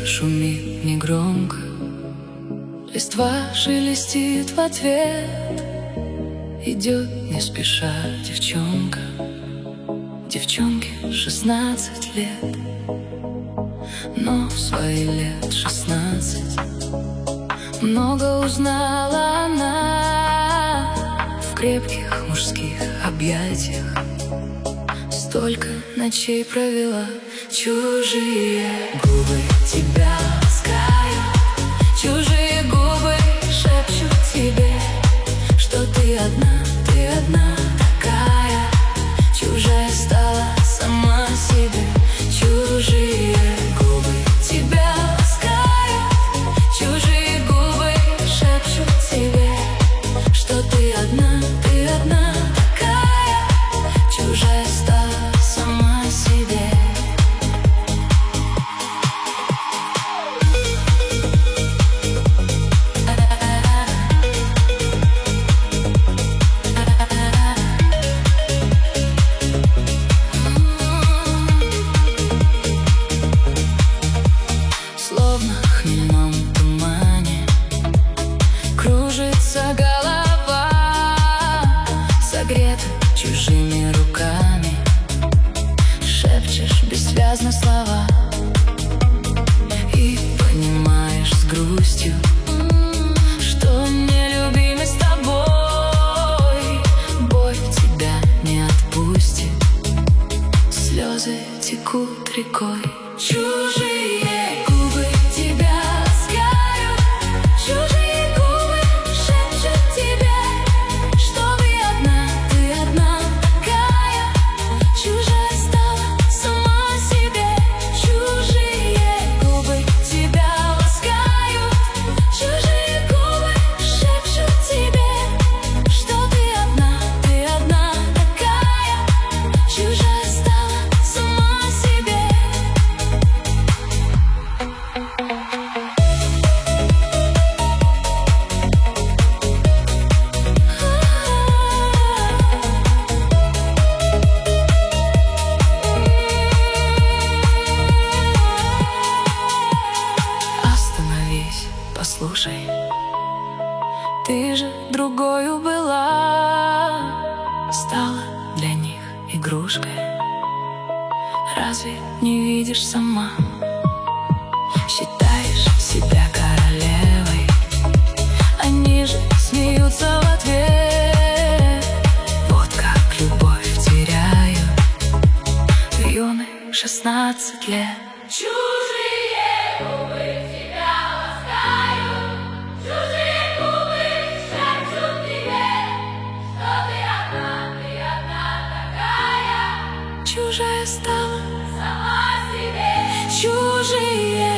шумит негромко, листва шелестит в ответ. Идет не спеша девчонка, девчонке 16 лет. Но в свои лет 16 много узнала она. В крепких мужских объятиях столько ночей провела. Чужие губы тебя ласкают, чужие губы шепчут тебе, что ты одна такая. Чужая стала сама себе. Чужие губы тебя ласкают, чужие губы шепчут тебе, что ты одна такая. Чужая стала сама себе. Словно в хмельном тумане кружится голова, согрета чужими руками. Шепчешь бессвязно слова и понимаешь с грустью, что нелюбимый с тобой. Боль тебя не отпустит, слезы текут рекой. Чужие губы тебя ласкают, чужие губы шепчут тебе, что ты одна такая. Чужая стала сама себе. Чужие губы тебя ласкают, чужие губы шепчут тебе, что ты одна такая. Чужая стала сама себе. Остановись, послушай, ты же другою была, стала для них игрушкой. Разве не видишь сама? Считаешь себя королевой, они же смеются в ответ. Вот как любовь теряют юных 16 лет. Чужие губы тебя ласкают, чужие губы шепчут тебе, что ты одна такая. Чужая стала сама себе. Чужие